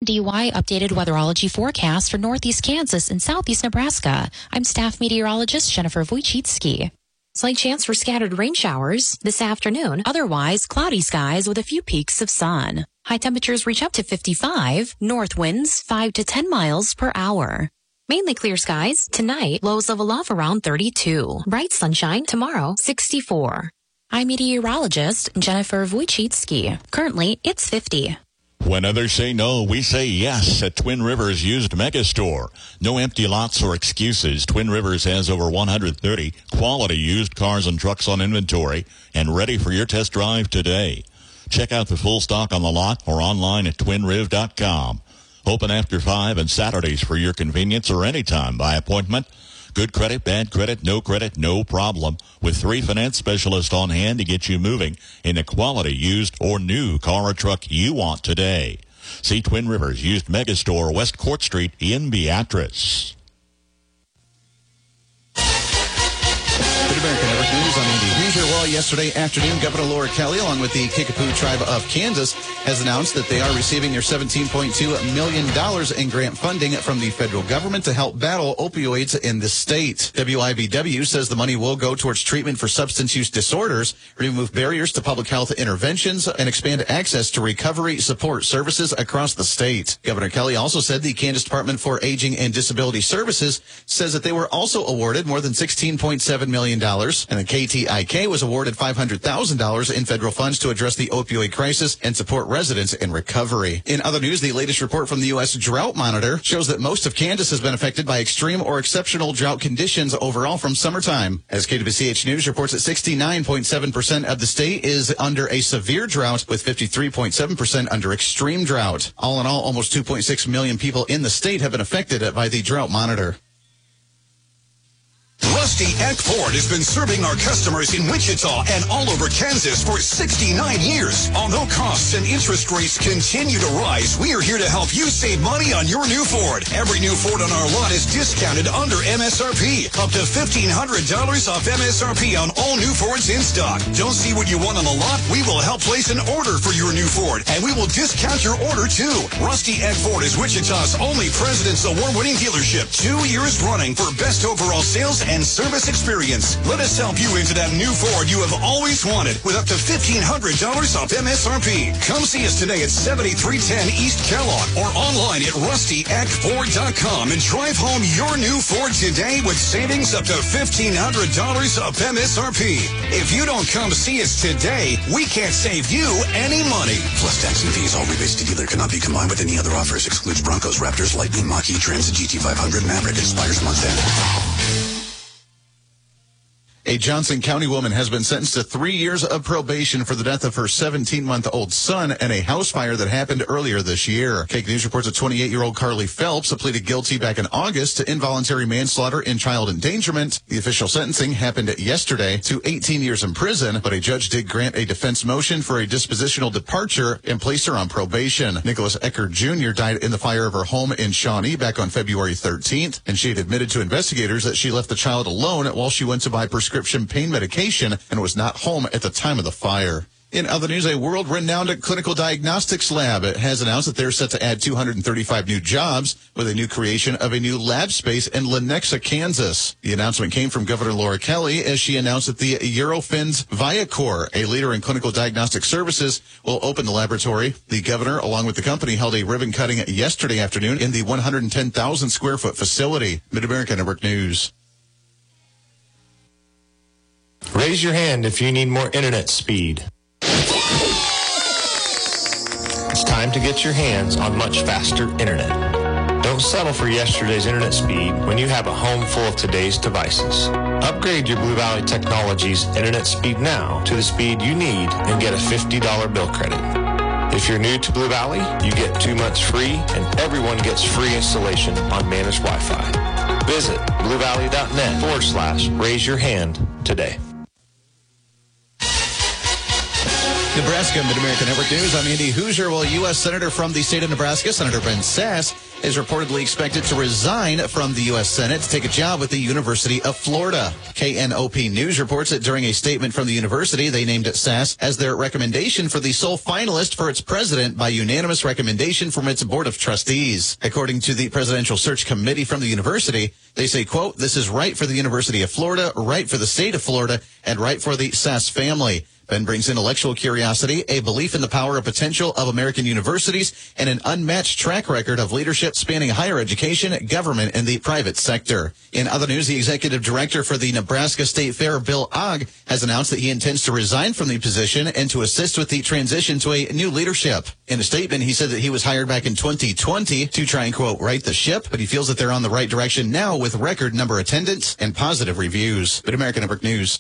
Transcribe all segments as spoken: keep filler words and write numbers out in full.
D Y updated weatherology forecast for northeast Kansas and southeast Nebraska. I'm staff meteorologist Jennifer Wojcicki. Slight chance for scattered rain showers this afternoon. Otherwise, cloudy skies with a few peaks of sun. High temperatures reach up to fifty-five. North winds five to ten miles per hour. Mainly clear skies. Tonight, lows level off around thirty-two. Bright sunshine tomorrow, sixty-four. I'm meteorologist Jennifer Wojcicki. Currently, it's fifty. When others say no, we say yes at Twin Rivers Used Megastore. No empty lots or excuses. Twin Rivers has over one hundred thirty quality used cars and trucks on inventory and ready for your test drive today. Check out the full stock on the lot or online at twin riv dot com. Open after five and Saturdays for your convenience or anytime by appointment. Good credit, bad credit, no credit, no problem. With three finance specialists on hand to get you moving in a quality used or new car or truck you want today. See Twin Rivers Used Megastore, West Court Street in Beatrice. Mid-American Network News, I'm Andy Hoosier. Well, yesterday afternoon, Governor Laura Kelly, along with the Kickapoo Tribe of Kansas, has announced that they are receiving their seventeen point two million dollars in grant funding from the federal government to help battle opioids in the state. W I B W says the money will go towards treatment for substance use disorders, remove barriers to public health interventions, and expand access to recovery support services across the state. Governor Kelly also said the Kansas Department for Aging and Disability Services says that they were also awarded more than sixteen point seven million dollars, and the K T I K was awarded five hundred thousand dollars in federal funds to address the opioid crisis and support residents in recovery. In other news, the latest report from the U S Drought Monitor shows that most of Kansas has been affected by extreme or exceptional drought conditions overall from summertime. As K W C H News reports that sixty-nine point seven percent of the state is under a severe drought, with fifty-three point seven percent under extreme drought. All in all, almost two point six million people in the state have been affected by the Drought Monitor. Rusty Eck Ford has been serving our customers in Wichita and all over Kansas for sixty-nine years. Although costs and interest rates continue to rise, we are here to help you save money on your new Ford. Every new Ford on our lot is discounted under M S R P, up to fifteen hundred dollars off M S R P on all new Fords in stock. Don't see what you want on the lot? We will help place an order for your new Ford, and we will discount your order too. Rusty Eck Ford is Wichita's only President's Award-winning dealership, two years running for best overall sales and service experience. Let us help you into that new Ford you have always wanted with up to fifteen hundred dollars off M S R P. Come see us today at seventy-three ten East Kellogg or online at rusty eck ford dot com and drive home your new Ford today with savings up to fifteen hundred dollars off M S R P. If you don't come see us today, we can't save you any money. Plus tax and fees. All rebates to dealer cannot be combined with any other offers. Excludes Broncos, Raptors, Lightning, Mach-E, Transit, G T five hundred, Maverick. Expires month end. A Johnson County woman has been sentenced to three years of probation for the death of her seventeen-month-old son in a house fire that happened earlier this year. Cake News reports a twenty-eight-year-old Carly Phelps pleaded guilty back in August to involuntary manslaughter and child endangerment. The official sentencing happened yesterday to eighteen years in prison, but a judge did grant a defense motion for a dispositional departure and placed her on probation. Nicholas Eckert Junior died in the fire of her home in Shawnee back on February thirteenth, and she had admitted to investigators that she left the child alone while she went to buy prescription pain medication and was not home at the time of the fire. In other news, a world-renowned clinical diagnostics lab has announced that they're set to add two hundred thirty-five new jobs with a new creation of a new lab space in Lenexa, Kansas. The announcement came from Governor Laura Kelly as she announced that the Eurofins Viacor, a leader in clinical diagnostic services, will open the laboratory. The governor, along with the company, held a ribbon cutting yesterday afternoon in the one hundred ten thousand square foot facility. Mid-America Network News. Raise your hand if you need more internet speed. It's time to get your hands on much faster internet. Don't settle for yesterday's internet speed when you have a home full of today's devices. Upgrade your Blue Valley Technologies internet speed now to the speed you need and get a fifty dollars bill credit. If you're new to Blue Valley, you get two months free and everyone gets free installation on managed Wi-Fi. Visit bluevalley.net forward slash raise your hand today. Nebraska Mid-America Network News. I'm Andy Hoosier. Well, U S Senator from the state of Nebraska, Senator Ben Sasse, is reportedly expected to resign from the U S Senate to take a job with the University of Florida. K N O P News reports that during a statement from the university, they named Sasse as their recommendation for the sole finalist for its president by unanimous recommendation from its board of trustees. According to the presidential search committee from the university, they say, quote, "This is right for the University of Florida, right for the state of Florida, and right for the Sasse family." Ben brings intellectual curiosity, a belief in the power and potential of American universities, and an unmatched track record of leadership spanning higher education, government, and the private sector. In other news, the executive director for the Nebraska State Fair, Bill Ogg, has announced that he intends to resign from the position and to assist with the transition to a new leadership. In a statement, he said that he was hired back in twenty twenty to try and, quote, right the ship, but he feels that they're on the right direction now with record number attendance and positive reviews. Mid-America Network News.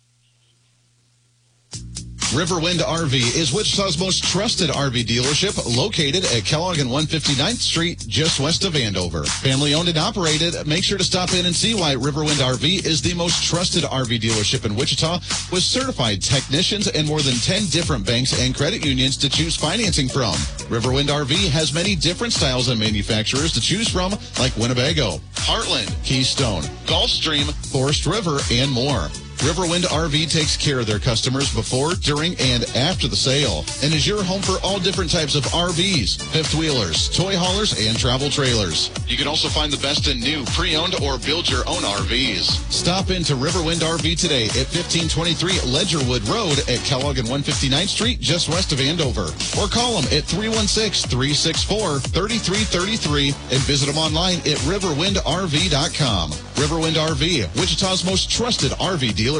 Riverwind R V is Wichita's most trusted R V dealership, located at Kellogg and one hundred fifty-ninth Street, just west of Andover. Family owned and operated. Make sure to stop in and see why Riverwind R V is the most trusted R V dealership in Wichita, with certified technicians and more than ten different banks and credit unions to choose financing from. Riverwind R V has many different styles and manufacturers to choose from, like Winnebago, Heartland, Keystone, Gulfstream, Forest River, and more. Riverwind R V takes care of their customers before, during, and after the sale, and is your home for all different types of R Vs, fifth wheelers, toy haulers, and travel trailers. You can also find the best in new, pre-owned, or build your own R Vs. Stop into Riverwind R V today at fifteen twenty-three Ledgerwood Road at Kellogg and one hundred fifty-ninth Street, just west of Andover. Or call them at three one six, three six four, three three three three and visit them online at riverwind r v dot com. Riverwind R V, Wichita's most trusted R V dealership.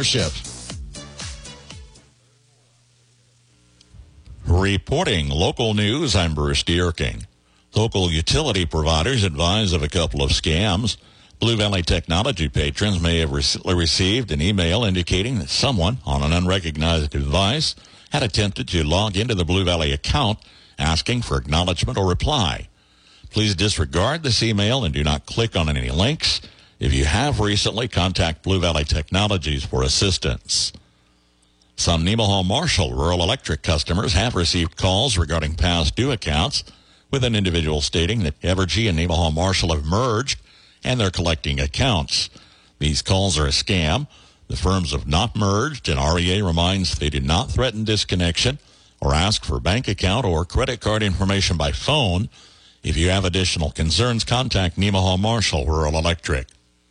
Reporting local news, I'm Bruce Dierking. Local utility providers advise of a couple of scams. Blue Valley Technology patrons may have recently received an email indicating that someone on an unrecognized device had attempted to log into the Blue Valley account asking for acknowledgement or reply. Please disregard this email and do not click on any links. If you have recently, contact Blue Valley Technologies for assistance. Some Nemaha Marshall Rural Electric customers have received calls regarding past due accounts, with an individual stating that Evergy and Nemaha Marshall have merged and they're collecting accounts. These calls are a scam. The firms have not merged, and R E A reminds they do not threaten disconnection or ask for bank account or credit card information by phone. If you have additional concerns, contact Nemaha Marshall Rural Electric.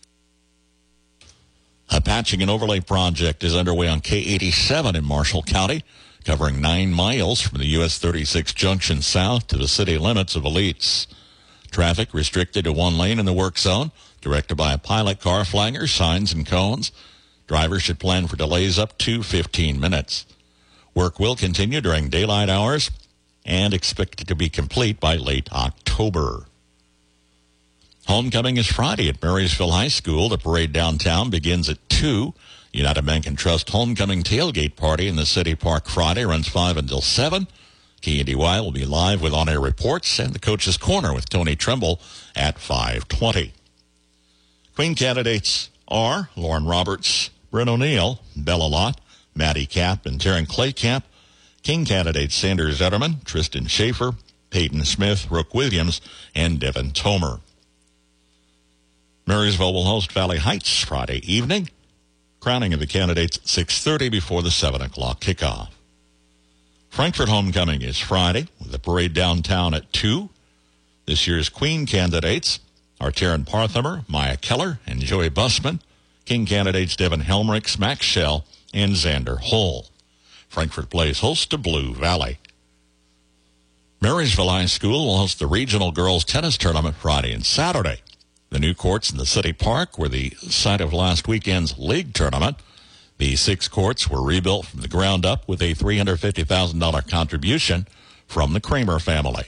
A patching and overlay project is underway on K eighty-seven in Marshall County, covering nine miles from the U S thirty-six junction south to the city limits of Elites. Traffic restricted to one lane in the work zone, directed by a pilot car flagger, signs and cones. Drivers should plan for delays up to fifteen minutes. Work will continue during daylight hours and expected to be complete by late October. Homecoming is Friday at Marysville High School. The parade downtown begins at two. United Bank and Trust Homecoming Tailgate Party in the City Park Friday runs five until seven. K N D Y will be live with on-air reports and the Coach's Corner with Tony Trimble at five twenty. Queen candidates are Lauren Roberts, Bryn O'Neill, Bella Lott, Maddie Kapp, and Taryn Claycamp. King candidates Sanders Zetterman, Tristan Schaefer, Peyton Smith, Brooke Williams, and Devin Tomer. Marysville will host Valley Heights Friday evening. Crowning of the candidates at six thirty before the seven o'clock kickoff. Frankfort Homecoming is Friday with the parade downtown at two. This year's Queen candidates are Taryn Parthamer, Maya Keller, and Joey Busman. King candidates Devin Helmricks, Max Schell, and Xander Hull. Frankfort plays host to Blue Valley. Marysville High School will host the Regional Girls Tennis Tournament Friday and Saturday. The new courts in the City Park were the site of last weekend's league tournament. The six courts were rebuilt from the ground up with a three hundred fifty thousand dollars contribution from the Kramer family.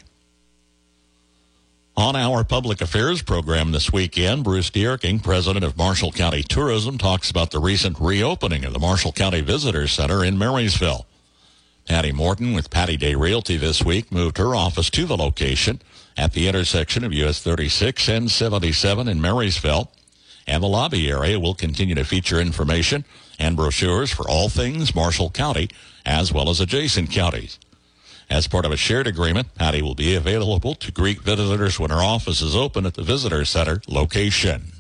On our public affairs program this weekend, Bruce Dierking, president of Marshall County Tourism, talks about the recent reopening of the Marshall County Visitor Center in Marysville. Patty Morton with Patty Day Realty this week moved her office to the location at the intersection of U S thirty-six and seventy-seven in Marysville. And the lobby area will continue to feature information and brochures for all things Marshall County, as well as adjacent counties. As part of a shared agreement, Patty will be available to greet visitors when her office is open at the Visitor Center location.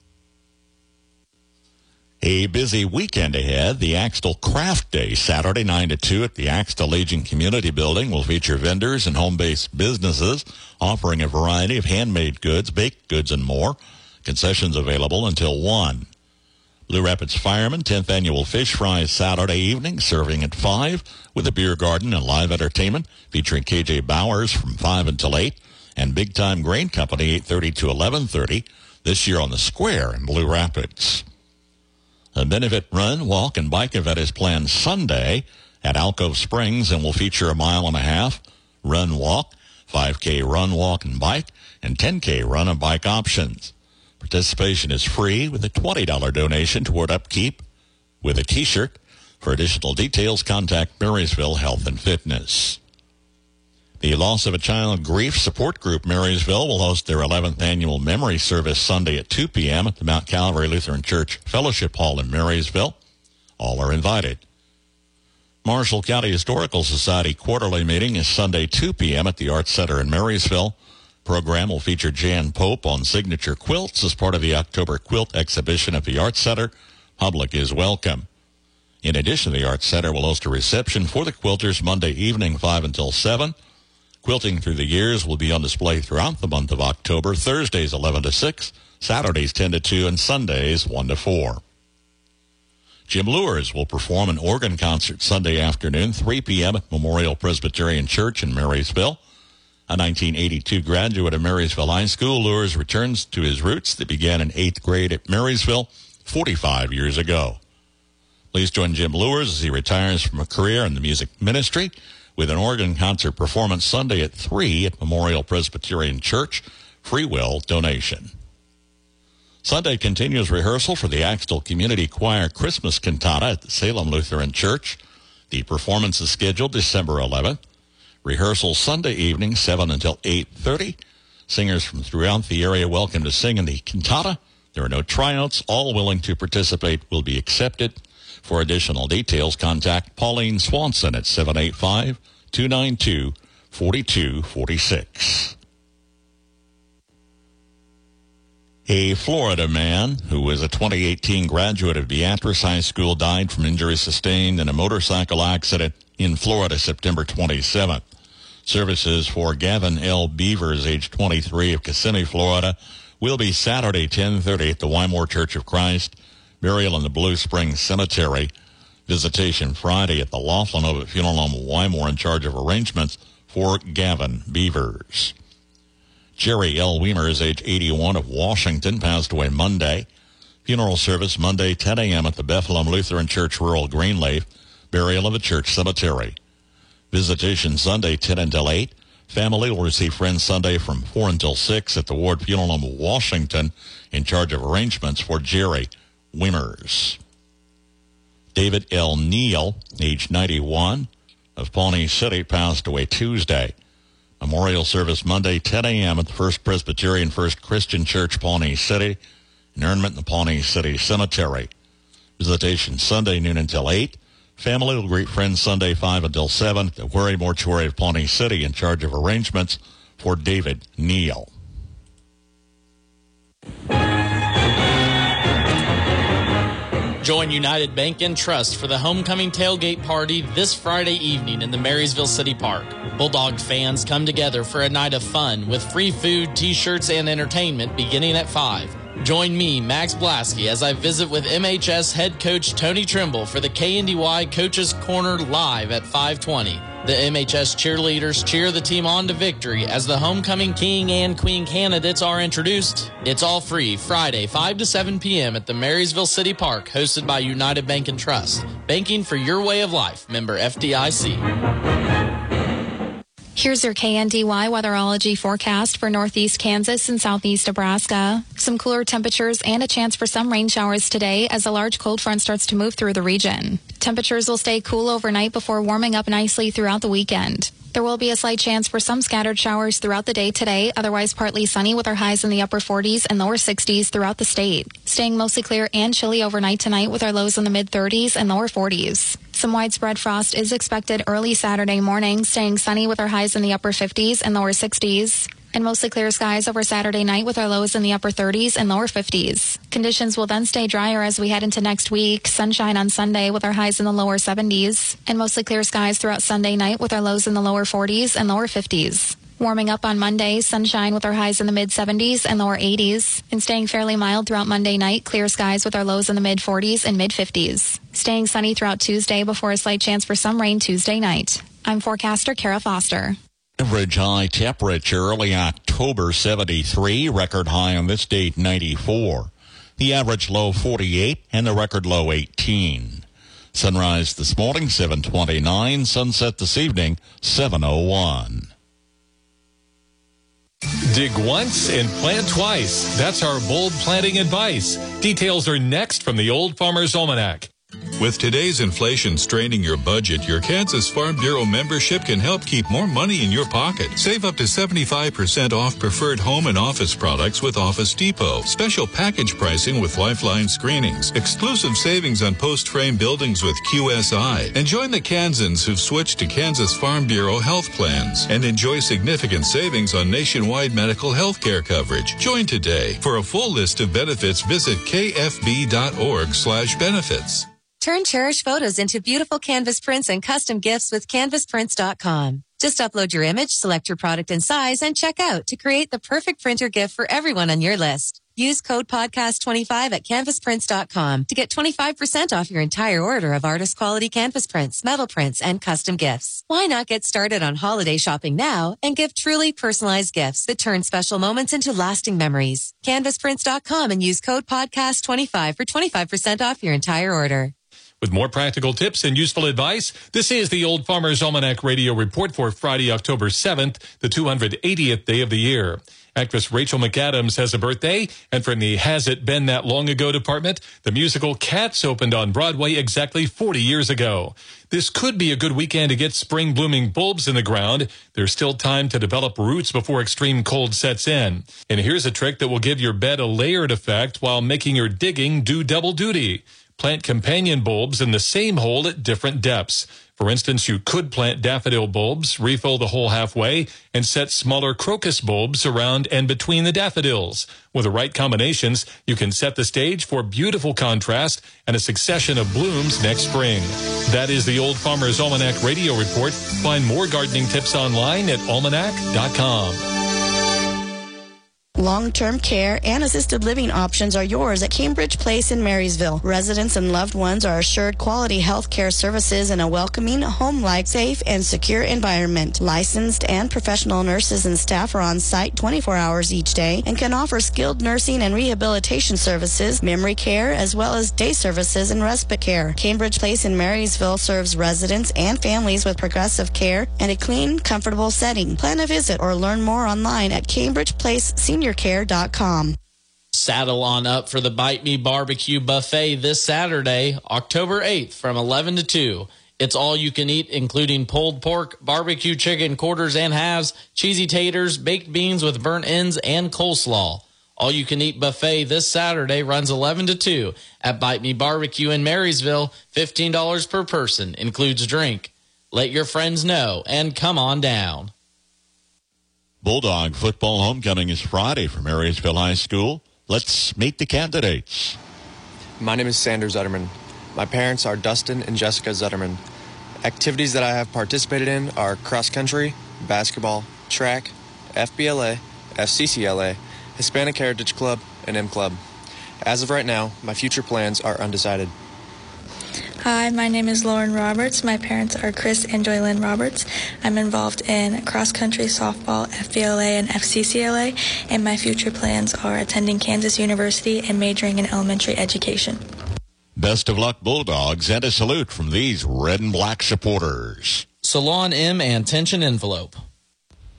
A busy weekend ahead. The Axtell Craft Day, Saturday nine to two at the Axtell Legion Community Building, will feature vendors and home-based businesses offering a variety of handmade goods, baked goods, and more. Concessions available until one. Blue Rapids Fireman, tenth Annual Fish Fries, Saturday evening, serving at five, with a beer garden and live entertainment featuring K J Bowers from five until eight, and Big Time Grain Company, eight thirty to eleven thirty, this year on the Square in Blue Rapids. A benefit run, walk, and bike event is planned Sunday at Alcove Springs and will feature a mile and a half run, walk, five K run, walk, and bike, and ten K run and bike options. Participation is free with a twenty dollars donation toward upkeep with a T-shirt. For additional details, contact Marysville Health and Fitness. The Loss of a Child Grief Support Group Marysville will host their eleventh annual memory service Sunday at two p.m. at the Mount Calvary Lutheran Church Fellowship Hall in Marysville. All are invited. Marshall County Historical Society quarterly meeting is Sunday two p.m. at the Arts Center in Marysville. Program will feature Jan Pope on signature quilts as part of the October quilt exhibition at the Arts Center. Public is welcome. In addition, the Arts Center will host a reception for the quilters Monday evening, five until seven. Quilting through the years will be on display throughout the month of October, Thursdays eleven to six, Saturdays ten to two, and Sundays one to four. Jim Lewis will perform an organ concert Sunday afternoon, three p.m. at Memorial Presbyterian Church in Marysville. A nineteen eighty-two graduate of Marysville High School, Lewis returns to his roots that began in eighth grade at Marysville forty-five years ago. Please join Jim Lewis as he retires from a career in the music ministry with an organ concert performance Sunday at three at Memorial Presbyterian Church. Free will donation. Sunday continues rehearsal for the Axtell Community Choir Christmas Cantata at the Salem Lutheran Church. The performance is scheduled December eleventh. Rehearsal Sunday evening, seven until eight thirty. Singers from throughout the area welcome to sing in the cantata. There are no tryouts. All willing to participate will be accepted. For additional details, contact Pauline Swanson at seven eight five, two nine two, four two four six. A Florida man who was a twenty eighteen graduate of Beatrice High School died from injuries sustained in a motorcycle accident in Florida September twenty-seventh. Services for Gavin L. Beavers, age twenty-three, of Kissimmee, Florida, will be Saturday ten thirty at the Wymore Church of Christ. Burial in the Blue Springs Cemetery. Visitation Friday at the Laughlin Ovitt Funeral Home Wymore, in charge of arrangements for Gavin Beavers. Jerry L. Weimers, age eighty-one, of Washington, passed away Monday. Funeral service Monday, ten a.m. at the Bethlehem Lutheran Church, Rural Greenleaf. Burial of the church cemetery. Visitation Sunday, ten until eight. Family will receive friends Sunday from four until six at the Ward Funeral Home of Washington, in charge of arrangements for Jerry Weimers. David L. Neal, age ninety-one, of Pawnee City, passed away Tuesday. Memorial service Monday, ten a.m. at the First Presbyterian First Christian Church, Pawnee City. Interment in the Pawnee City Cemetery. Visitation Sunday, noon until eight. Family will greet friends Sunday, five until seven at the Wherry Mortuary of Pawnee City, in charge of arrangements for David Neal. Join United Bank and Trust for the homecoming tailgate party this Friday evening in the Marysville City Park. Bulldog fans come together for a night of fun with free food, t-shirts, and entertainment beginning at five. Join me, Max Blasky, as I visit with M H S head coach Tony Trimble for the K N D Y Coaches Corner live at five twenty. The M H S cheerleaders cheer the team on to victory as the homecoming king and queen candidates are introduced. It's all free Friday, five to seven p.m. at the Marysville City Park, hosted by United Bank and Trust. Banking for your way of life. Member F D I C. Here's your K N D Y weatherology forecast for northeast Kansas and southeast Nebraska. Some cooler temperatures and a chance for some rain showers today as a large cold front starts to move through the region. Temperatures will stay cool overnight before warming up nicely throughout the weekend. There will be a slight chance for some scattered showers throughout the day today, otherwise partly sunny with our highs in the upper forties and lower sixties throughout the state. Staying mostly clear and chilly overnight tonight with our lows in the mid-thirties and lower forties. Some widespread frost is expected early Saturday morning, staying sunny with our highs in the upper fifties and lower sixties. And mostly clear skies over Saturday night with our lows in the upper thirties and lower fifties. Conditions will then stay drier as we head into next week. Sunshine on Sunday with our highs in the lower seventies. And mostly clear skies throughout Sunday night with our lows in the lower forties and lower fifties. Warming up on Monday, sunshine with our highs in the mid-seventies and lower eighties. And staying fairly mild throughout Monday night, clear skies with our lows in the mid-forties and mid-fifties. Staying sunny throughout Tuesday before a slight chance for some rain Tuesday night. I'm forecaster Kara Foster. Average high temperature early October seventy-three, record high on this date ninety-four. The average low forty-eight and the record low eighteen. Sunrise this morning seven twenty-nine, sunset this evening seven oh one. Dig once and plant twice. That's our bulb planting advice. Details are next from the Old Farmer's Almanac. With today's inflation straining your budget, your Kansas Farm Bureau membership can help keep more money in your pocket. Save up to seventy-five percent off preferred home and office products with Office Depot. Special package pricing with Lifeline screenings. Exclusive savings on post-frame buildings with Q S I. And join the Kansans who've switched to Kansas Farm Bureau health plans. And enjoy significant savings on nationwide medical health care coverage. Join today. For a full list of benefits, visit kfb.org slash benefits. Turn cherished photos into beautiful canvas prints and custom gifts with canvas prints dot com. Just upload your image, select your product and size, and check out to create the perfect printer gift for everyone on your list. Use code podcast twenty-five at canvas prints dot com to get twenty-five percent off your entire order of artist quality canvas prints, metal prints, and custom gifts. Why not get started on holiday shopping now and give truly personalized gifts that turn special moments into lasting memories? canvas prints dot com and use code podcast twenty-five for twenty-five percent off your entire order. With more practical tips and useful advice, this is the Old Farmer's Almanac Radio Report for Friday, October seventh, the two hundred eightieth day of the year. Actress Rachel McAdams has a birthday, and from the Has It Been That Long Ago department, the musical Cats opened on Broadway exactly forty years ago. This could be a good weekend to get spring blooming bulbs in the ground. There's still time to develop roots before extreme cold sets in. And here's a trick that will give your bed a layered effect while making your digging do double duty. Plant companion bulbs in the same hole at different depths. For instance, you could plant daffodil bulbs, refill the hole halfway, and set smaller crocus bulbs around and between the daffodils. With the right combinations, you can set the stage for beautiful contrast and a succession of blooms next spring. That is the Old Farmer's Almanac Radio Report. Find more gardening tips online at almanac dot com. Long-term care and assisted living options are yours at Cambridge Place in Marysville. Residents and loved ones are assured quality health care services in a welcoming, home-like, safe, and secure environment. Licensed and professional nurses and staff are on site twenty-four hours each day and can offer skilled nursing and rehabilitation services, memory care, as well as day services and respite care. Cambridge Place in Marysville serves residents and families with progressive care and a clean, comfortable setting. Plan a visit or learn more online at cambridge place senior care dot com. Saddle on up for the Bite Me Barbecue Buffet this Saturday, October eighth from eleven to two. It's all you can eat, including pulled pork, barbecue chicken, quarters and halves, cheesy taters, baked beans with burnt ends, and coleslaw. All you can eat buffet this Saturday runs eleven to two at Bite Me Barbecue in Marysville, fifteen dollars per person, includes drink. Let your friends know and come on down. Bulldog football homecoming is Friday from Marysville High School. Let's meet the candidates. My name is Sanders Zutterman. My parents are Dustin and Jessica Zutterman. Activities that I have participated in are cross country, basketball, track, F B L A, F C C L A, Hispanic Heritage Club, and M Club. As of right now, my future plans are undecided. Hi, my name is Lauren Roberts. My parents are Chris and Joylyn Roberts. I'm involved in cross-country, softball, F B L A, and F C C L A, and my future plans are attending Kansas University and majoring in elementary education. Best of luck, Bulldogs, and a salute from these red and black supporters. Salon M and Tension Envelope.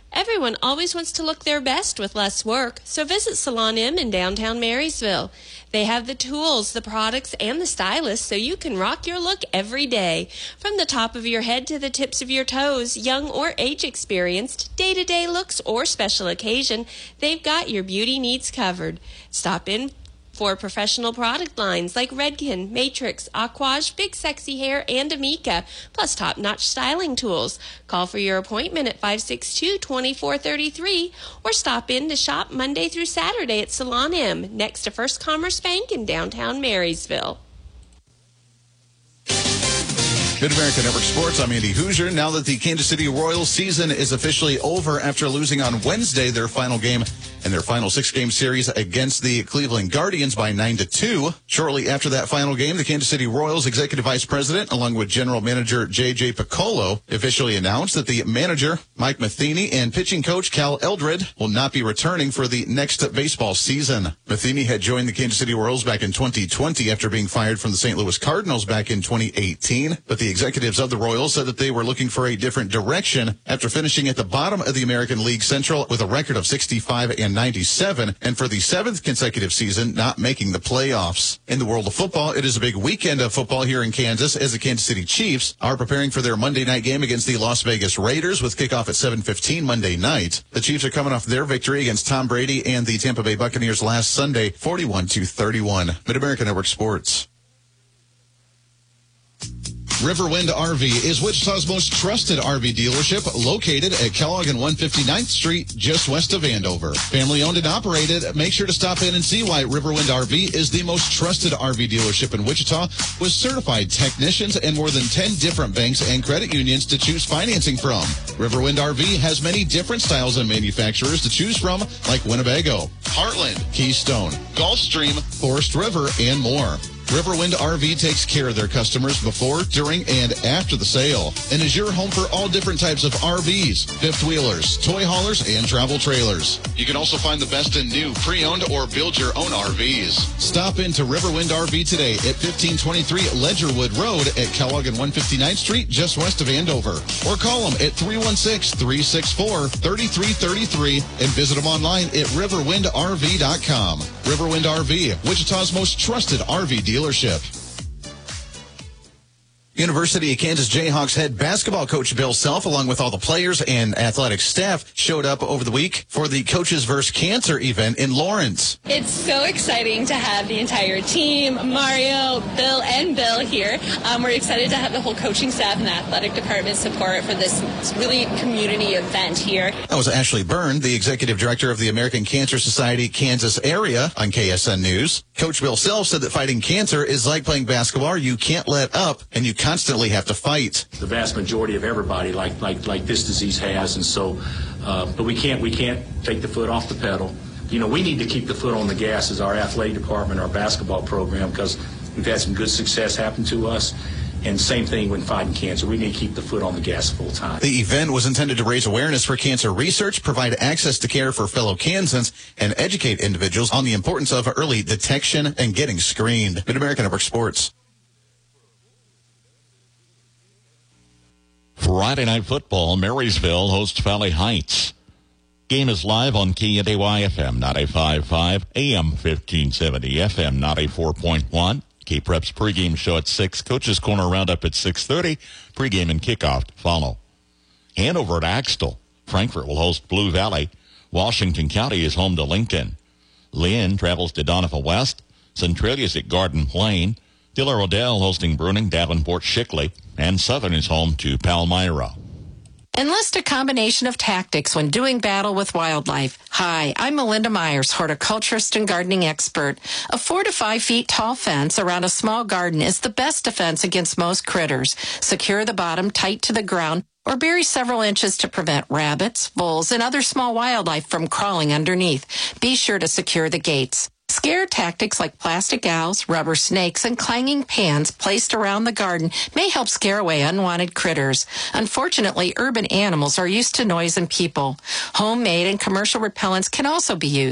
Everyone always wants to look their best with less work, so visit Salon M in downtown Marysville. They have the tools, the products, and the stylists so you can rock your look every day. From the top of your head to the tips of your toes, young or age-experienced, day-to-day looks or special occasion, they've got your beauty needs covered. Stop in for professional product lines like Redken, Matrix, Aquage, Big Sexy Hair, and Amika, plus top-notch styling tools. Call for your appointment at five six two, two four three three or stop in to shop Monday through Saturday at Salon M, next to First Commerce Bank in downtown Marysville. Mid-America Network Sports, I'm Andy Hoosier. Now that the Kansas City Royals season is officially over after losing on Wednesday their final game in their final six-game series against the Cleveland Guardians by nine to two. Shortly after that final game, the Kansas City Royals executive vice president, along with general manager J J Piccolo, officially announced that the manager, Mike Matheny, and pitching coach Cal Eldred will not be returning for the next baseball season. Matheny had joined the Kansas City Royals back in twenty twenty after being fired from the Saint Louis Cardinals back in twenty eighteen, but the executives of the Royals said that they were looking for a different direction after finishing at the bottom of the American League Central with a record of sixty-five and ninety-seven, and for the seventh consecutive season not making the playoffs. In the world of football, it is a big weekend of football here in Kansas as the Kansas City Chiefs are preparing for their Monday night game against the Las Vegas Raiders with kickoff at seven fifteen Monday night. The Chiefs are coming off their victory against Tom Brady and the Tampa Bay Buccaneers last Sunday, forty-one to thirty-one. Mid-America Network Sports. Riverwind R V is Wichita's most trusted R V dealership, located at Kellogg and one hundred fifty-ninth Street, just west of Andover. Family owned and operated, make sure to stop in and see why Riverwind R V is the most trusted R V dealership in Wichita, with certified technicians and more than ten different banks and credit unions to choose financing from. Riverwind R V has many different styles and manufacturers to choose from, like Winnebago, Heartland, Keystone, Gulfstream, Forest River, and more. Riverwind R V takes care of their customers before, during, and after the sale, and is your home for all different types of R Vs, fifth wheelers, toy haulers, and travel trailers. You can also find the best in new, pre-owned, or build your own R Vs. Stop into Riverwind R V today at fifteen twenty-three Ledgerwood Road at Kellogg and one hundred fifty-ninth Street, just west of Andover. Or call them at three one six, three six four, three three three three and visit them online at riverwind r v dot com. Riverwind R V, Wichita's most trusted R V dealership. University of Kansas Jayhawks head basketball coach Bill Self, along with all the players and athletic staff, showed up over the week for the Coaches versus. Cancer event in Lawrence. It's so exciting to have the entire team, Mario, Bill, and Bill here. Um, we're excited to have the whole coaching staff and the athletic department support for this really community event here. That was Ashley Byrne, the executive director of the American Cancer Society Kansas area on K S N News. Coach Bill Self said that fighting cancer is like playing basketball. You can't let up, and you constantly have to fight. The vast majority of everybody, like like like this disease has, and so, uh, but we can't we can't take the foot off the pedal. You know, we need to keep the foot on the gas as our athletic department, our basketball program, because we've had some good success happen to us. And same thing when fighting cancer. We need to keep the foot on the gas full time. The event was intended to raise awareness for cancer research, provide access to care for fellow Kansans, and educate individuals on the importance of early detection and getting screened. Mid-America Network Sports. Friday Night Football, Marysville hosts Valley Heights. Game is live on K N A Y F M ninety-five point five, A M fifteen seventy, F M ninety-four point one. K-Prep's pregame show at six. Coach's Corner Roundup at six thirty. Pregame and kickoff to follow. Hanover at Axtell. Frankfort will host Blue Valley. Washington County is home to Lincoln. Lynn travels to Donovan West. Centralia's at Garden Plain. Diller Odell hosting Bruning, Davenport, Shickley. And Southern is home to Palmyra. Enlist a combination of tactics when doing battle with wildlife. Hi, I'm Melinda Myers, horticulturist and gardening expert. A four to five feet tall fence around a small garden is the best defense against most critters. Secure the bottom tight to the ground or bury several inches to prevent rabbits, voles, and other small wildlife from crawling underneath. Be sure to secure the gates. Scare tactics like plastic owls, rubber snakes, and clanging pans placed around the garden may help scare away unwanted critters. Unfortunately, urban animals are used to noise and people. Homemade and commercial repellents can also be used.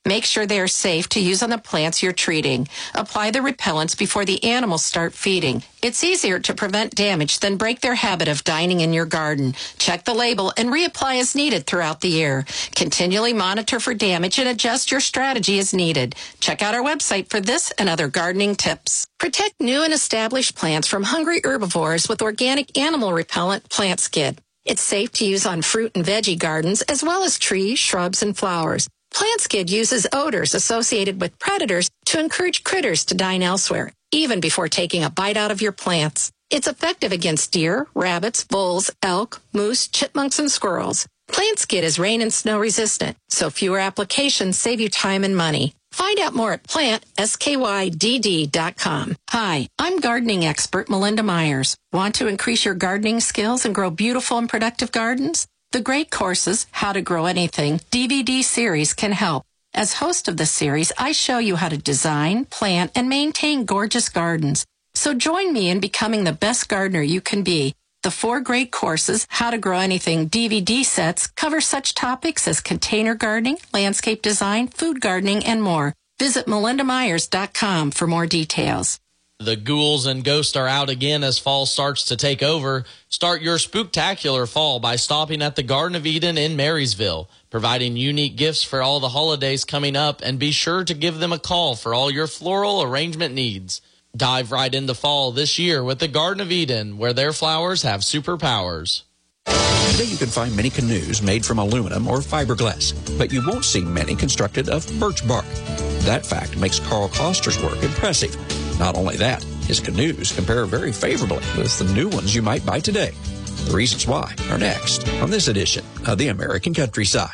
Make sure they are safe to use on the plants you're treating. Apply the repellents before the animals start feeding. It's easier to prevent damage than break their habit of dining in your garden. Check the label and reapply as needed throughout the year. Continually monitor for damage and adjust your strategy as needed. Check out our website for this and other gardening tips. Protect new and established plants from hungry herbivores with organic animal repellent Plant Skid. It's safe to use on fruit and veggie gardens as well as trees, shrubs, and flowers. Plant Skid uses odors associated with predators to encourage critters to dine elsewhere, even before taking a bite out of your plants. It's effective against deer, rabbits, bulls, elk, moose, chipmunks, and squirrels. Plant Skid is rain and snow resistant, so fewer applications save you time and money. Find out more at plant skyd dot com. Hi, I'm gardening expert Melinda Myers. Want to increase your gardening skills and grow beautiful and productive gardens? The Great Courses, How to Grow Anything D V D series can help. As host of the series, I show you how to design, plant, and maintain gorgeous gardens. So join me in becoming the best gardener you can be. The four Great Courses, How to Grow Anything D V D sets cover such topics as container gardening, landscape design, food gardening, and more. Visit melinda myers dot com for more details. The ghouls and ghosts are out again as fall starts to take over. Start your spooktacular fall by stopping at the Garden of Eden in Marysville, providing unique gifts for all the holidays coming up, and be sure to give them a call for all your floral arrangement needs. Dive right into fall this year with the Garden of Eden, where their flowers have superpowers. Today you can find many canoes made from aluminum or fiberglass, but you won't see many constructed of birch bark. That fact makes Carl Koster's work impressive. Not only that, his canoes compare very favorably with the new ones you might buy today. The reasons why are next on this edition of the American Countryside.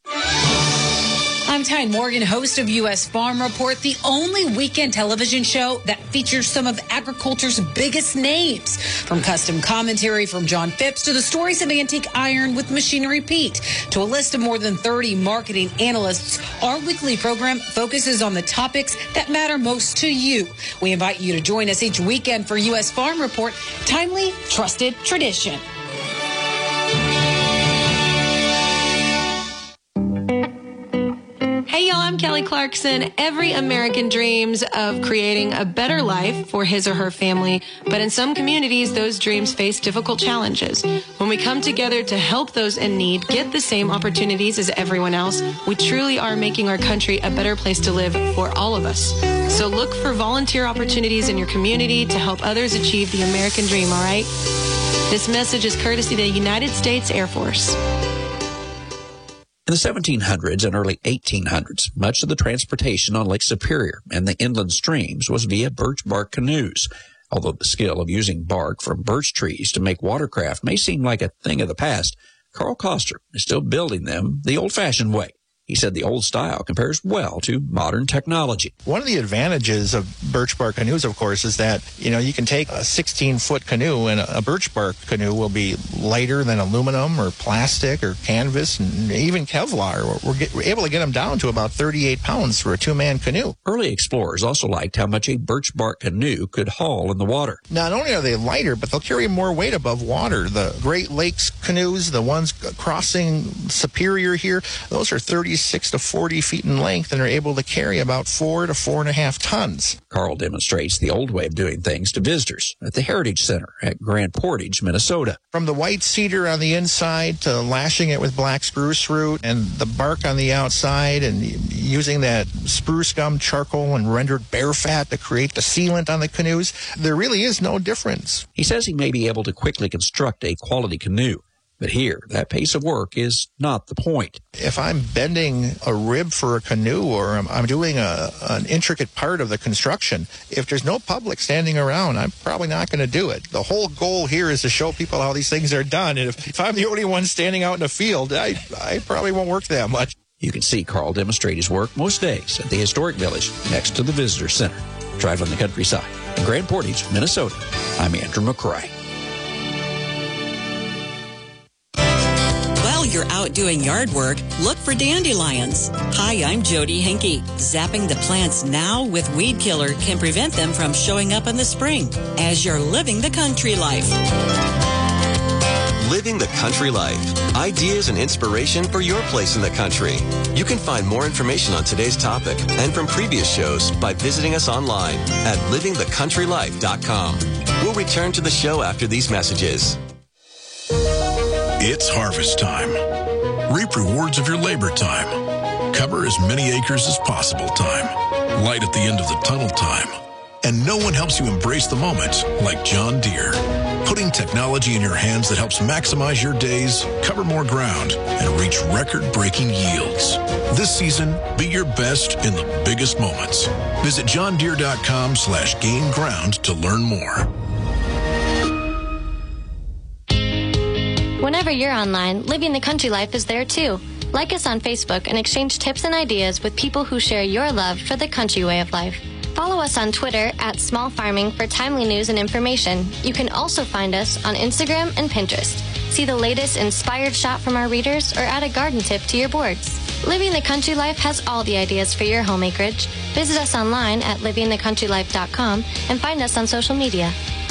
I'm Tyne Morgan, host of U S Farm Report, the only weekend television show that features some of agriculture's biggest names. From custom commentary from John Phipps to the stories of antique iron with Machinery Pete to a list of more than thirty marketing analysts, our weekly program focuses on the topics that matter most to you. We invite you to join us each weekend for U S Farm Report, timely, trusted tradition. Hey y'all, I'm Kelly Clarkson. Every American dreams of creating a better life for his or her family, but in some communities, those dreams face difficult challenges. When we come together to help those in need get the same opportunities as everyone else, we truly are making our country a better place to live for all of us. So look for volunteer opportunities in your community to help others achieve the American dream, all right? This message is courtesy of the United States Air Force. In the seventeen hundreds and early eighteen hundreds, much of the transportation on Lake Superior and the inland streams was via birch bark canoes. Although the skill of using bark from birch trees to make watercraft may seem like a thing of the past, Carl Koster is still building them the old-fashioned way. He said the old style compares well to modern technology. One of the advantages of birch bark canoes, of course, is that, you know, you can take a sixteen-foot canoe, and a birch bark canoe will be lighter than aluminum or plastic or canvas and even Kevlar. We're, get, we're able to get them down to about thirty-eight pounds for a two-man canoe. Early explorers also liked how much a birch bark canoe could haul in the water. Not only are they lighter, but they'll carry more weight above water. The Great Lakes canoes, the ones crossing Superior here, those are thirty-six to forty feet in length and are able to carry about four to four and a half tons. Carl demonstrates the old way of doing things to visitors at the Heritage Center at Grand Portage, Minnesota. From the white cedar on the inside to lashing it with black spruce root and the bark on the outside and using that spruce gum charcoal and rendered bear fat to create the sealant on the canoes, there really is no difference. He says he may be able to quickly construct a quality canoe. But here, that pace of work is not the point. If I'm bending a rib for a canoe or I'm, I'm doing a, an intricate part of the construction, if there's no public standing around, I'm probably not going to do it. The whole goal here is to show people how these things are done. And if, if I'm the only one standing out in the field, I, I probably won't work that much. You can see Carl demonstrate his work most days at the Historic Village next to the Visitor Center. Drive on the countryside in Grand Portage, Minnesota. I'm Andrew McCray. You're out doing yard work, look for dandelions. Hi, I'm Jody Henke. Zapping the plants now with Weed Killer can prevent them from showing up in the spring as you're living the country life. Living the Country Life. Ideas and inspiration for your place in the country. You can find more information on today's topic and from previous shows by visiting us online at living the country life dot com. We'll return to the show after these messages. It's harvest time. Reap rewards of your labor time. Cover as many acres as possible time. Light at the end of the tunnel time. And no one helps you embrace the moment like John Deere. Putting technology in your hands that helps maximize your days, cover more ground, and reach record-breaking yields. This season, be your best in the biggest moments. Visit john deere dot com slash gain ground to learn more. Whenever you're online, Living the Country Life is there too. Like us on Facebook and exchange tips and ideas with people who share your love for the country way of life. Follow us on Twitter at Small Farming for timely news and information. You can also find us on Instagram and Pinterest. See the latest inspired shot from our readers or add a garden tip to your boards. Living the Country Life has all the ideas for your home acreage. Visit us online at living the country life dot com and find us on social media.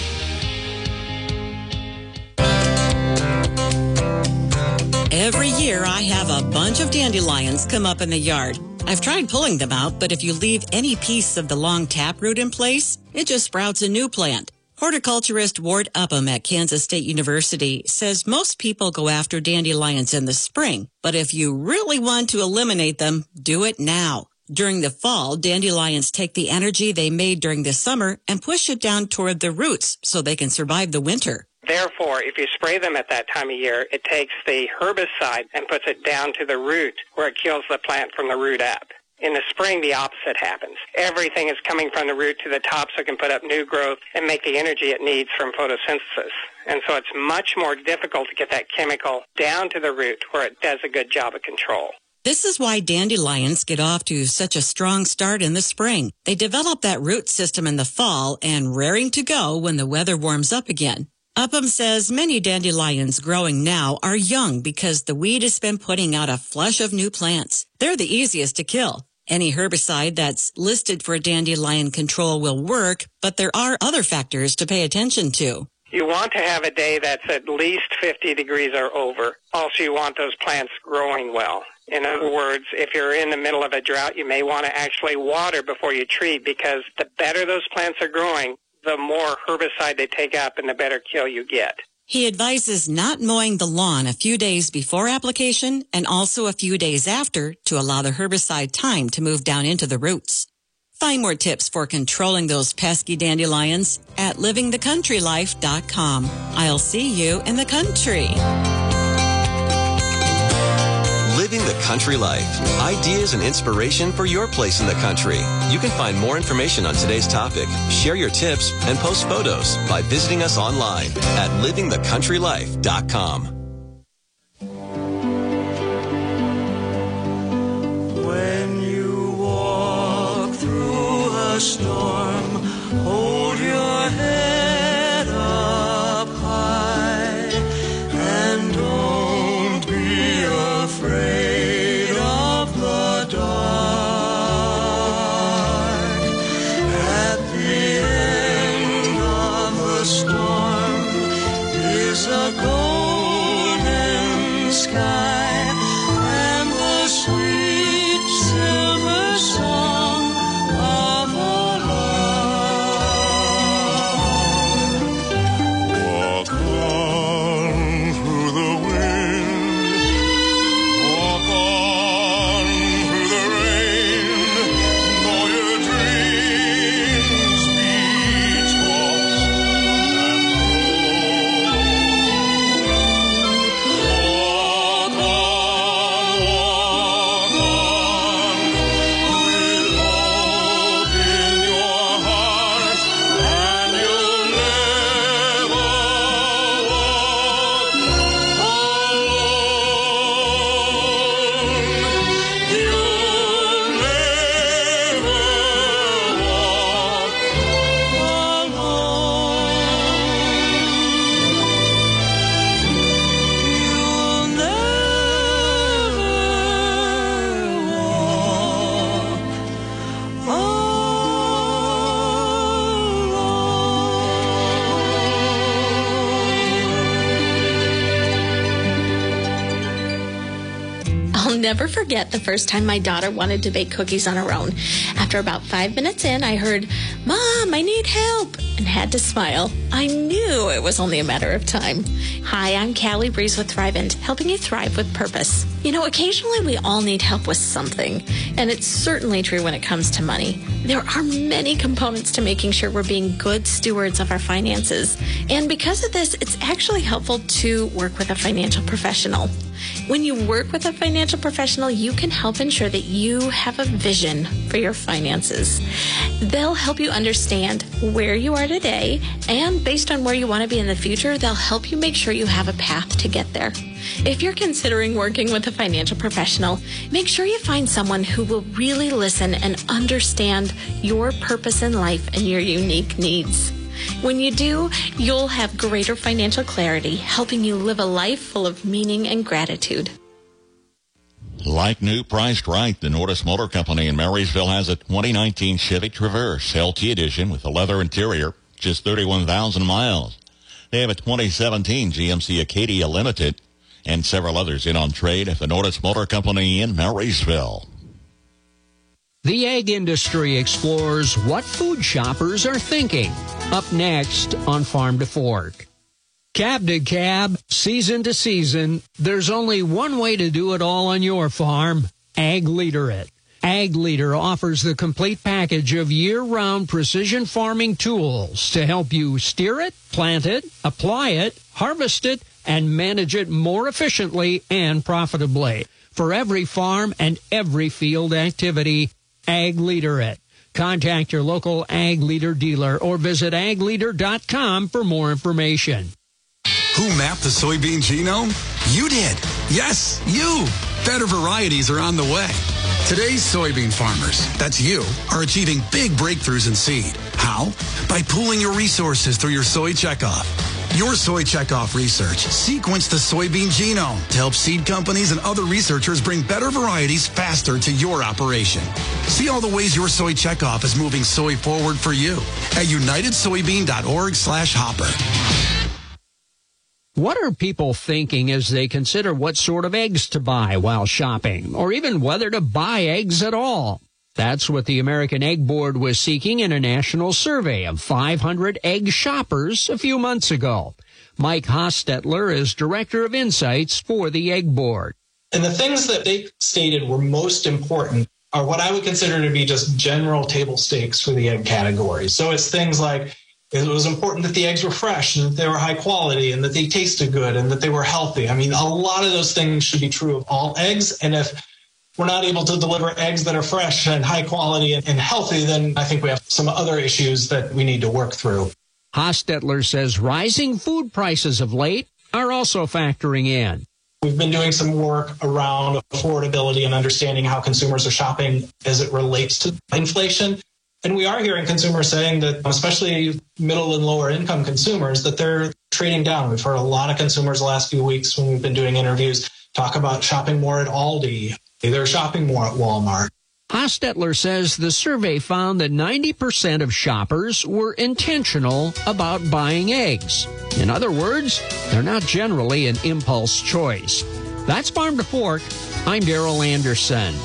Every year I have a bunch of dandelions come up in the yard. I've tried pulling them out, but if you leave any piece of the long taproot in place, it just sprouts a new plant. Horticulturist Ward Upham at Kansas State University says most people go after dandelions in the spring, but if you really want to eliminate them, do it now. During the fall, dandelions take the energy they made during the summer and push it down toward the roots so they can survive the winter. Therefore, if you spray them at that time of year, it takes the herbicide and puts it down to the root where it kills the plant from the root up. In the spring, the opposite happens. Everything is coming from the root to the top so it can put up new growth and make the energy it needs from photosynthesis. And so it's much more difficult to get that chemical down to the root where it does a good job of control. This is why dandelions get off to such a strong start in the spring. They develop that root system in the fall and raring to go when the weather warms up again. Upham says many dandelions growing now are young because the weed has been putting out a flush of new plants. They're the easiest to kill. Any herbicide that's listed for dandelion control will work, but there are other factors to pay attention to. You want to have a day that's at least fifty degrees or over. Also, you want those plants growing well. In other words, if you're in the middle of a drought, you may want to actually water before you treat, because the better those plants are growing, the more herbicide they take up and the better kill you get. He advises not mowing the lawn a few days before application and also a few days after to allow the herbicide time to move down into the roots. Find more tips for controlling those pesky dandelions at living the country life dot com. I'll see you in the country. Living the Country Life. Ideas and inspiration for your place in the country. You can find more information on today's topic, share your tips, and post photos by visiting us online at living the country life dot com. When you walk through a storm, hold your head up high and don't be afraid of the dark. At the end of the storm is a golden never forget the first time my daughter wanted to bake cookies on her own. After about five minutes in, I heard, "Mom, I need help," and had to smile. I knew it was only a matter of time. Hi, I'm Callie Breeze with Thrivent, helping you thrive with purpose. You know, occasionally we all need help with something, and it's certainly true when it comes to money. There are many components to making sure we're being good stewards of our finances, and because of this, it's actually helpful to work with a financial professional. When you work with a financial professional, you can help ensure that you have a vision for your finances. They'll help you understand where you are today, and based on where you want to be in the future, they'll help you make sure you have a path to get there. If you're considering working with a financial professional, make sure you find someone who will really listen and understand your purpose in life and your unique needs. When you do, you'll have greater financial clarity, helping you live a life full of meaning and gratitude. Like new, priced right, the Nordis Motor Company in Marysville has a twenty nineteen Chevy Traverse L T Edition with a leather interior, just thirty-one thousand miles. They have a twenty seventeen G M C Acadia Limited and several others in on trade at the Nordis Motor Company in Marysville. The egg industry explores what food shoppers are thinking. Up next on Farm to Fork. Cab to cab, season to season, there's only one way to do it all on your farm. Ag Leader It. Ag Leader offers the complete package of year-round precision farming tools to help you steer it, plant it, apply it, harvest it, and manage it more efficiently and profitably. For every farm and every field activity, Ag Leader It. Contact your local Ag Leader dealer or visit ag leader dot com for more information. Who mapped the soybean genome? You did. Yes, you. Better varieties are on the way. Today's soybean farmers, that's you, are achieving big breakthroughs in seed. How? By pooling your resources through your Soy Checkoff. Your Soy Checkoff research sequenced the soybean genome to help seed companies and other researchers bring better varieties faster to your operation. See all the ways your Soy Checkoff is moving soy forward for you at united soybean dot org slash hopper. What are people thinking as they consider what sort of eggs to buy while shopping, or even whether to buy eggs at all? That's what the American Egg Board was seeking in a national survey of five hundred egg shoppers a few months ago. Mike Hostetler is Director of Insights for the Egg Board. And the things that they stated were most important are what I would consider to be just general table stakes for the egg category. So it's things like it was important that the eggs were fresh and that they were high quality and that they tasted good and that they were healthy. I mean, a lot of those things should be true of all eggs. And if we're not able to deliver eggs that are fresh and high quality and healthy, then I think we have some other issues that we need to work through. Hostetler says rising food prices of late are also factoring in. We've been doing some work around affordability and understanding how consumers are shopping as it relates to inflation. And we are hearing consumers saying that, especially middle and lower income consumers, that they're trading down. We've heard a lot of consumers the last few weeks when we've been doing interviews talk about shopping more at Aldi. They're shopping more at Walmart. Hostetler says the survey found that ninety percent of shoppers were intentional about buying eggs. In other words, they're not generally an impulse choice. That's Farm to Fork. I'm Daryl Anderson.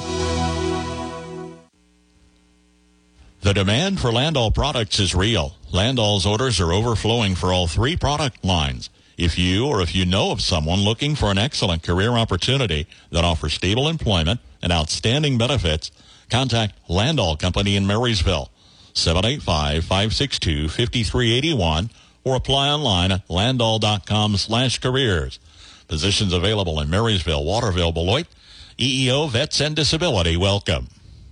The demand for Landall products is real. Landall's orders are overflowing for all three product lines. If you or if you know of someone looking for an excellent career opportunity that offers stable employment and outstanding benefits, contact Landall Company in Marysville, seven eight five, five six two, five three eight one, or apply online at landall dot com slash careers. Positions available in Marysville, Waterville, Beloit, E E O, Vets, and Disability. Welcome.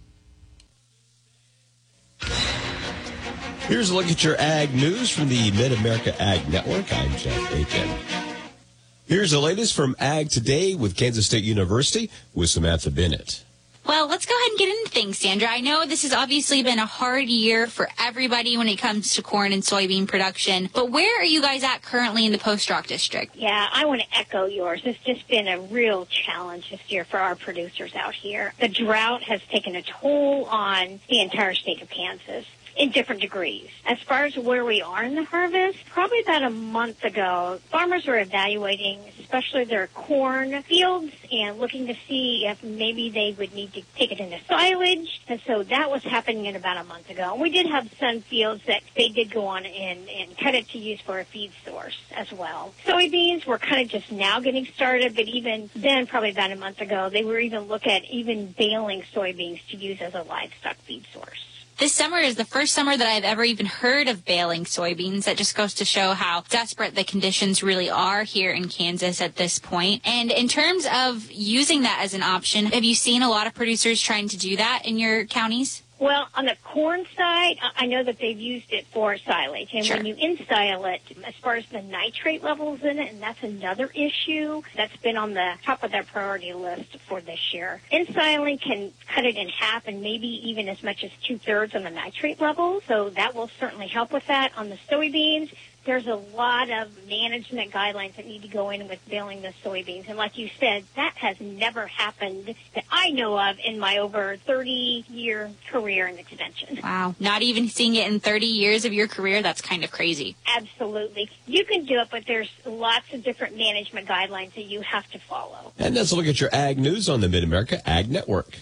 Here's a look at your ag news from the Mid-America Ag Network. I'm Jeff Aiken. Here's the latest from Ag Today with Kansas State University with Samantha Bennett. Well, let's go ahead and get into things, Sandra. I know this has obviously been a hard year for everybody when it comes to corn and soybean production, but where are you guys at currently in the Post-Rock District? Yeah, I want to echo yours. It's just been a real challenge this year for our producers out here. The drought has taken a toll on the entire state of Kansas. in different degrees. As far as where we are in the harvest, probably about a month ago, farmers were evaluating especially their corn fields and looking to see if maybe they would need to take it into silage. And so that was happening in about a month ago. And we did have some fields that they did go on and, and cut it to use for a feed source as well. Soybeans were kind of just now getting started, but even then, probably about a month ago, they were even looking at even baling soybeans to use as a livestock feed source. This summer is the first summer that I've ever even heard of baling soybeans. That just goes to show how desperate the conditions really are here in Kansas at this point. And in terms of using that as an option, have you seen a lot of producers trying to do that in your counties? Well, on the corn side, I know that they've used it for silage. And sure. When you install it, as far as the nitrate levels in it, and that's another issue that's been on the top of their priority list for this year. Insiling can cut it in half and maybe even as much as two-thirds on the nitrate level. So that will certainly help with that. On the soybeans, there's a lot of management guidelines that need to go in with baling the soybeans. And like you said, that has never happened that I know of in my over thirty-year career in extension. Wow. Not even seeing it in thirty years of your career? That's kind of crazy. Absolutely. You can do it, but there's lots of different management guidelines that you have to follow. And let's look at your ag news on the Mid-America Ag Network.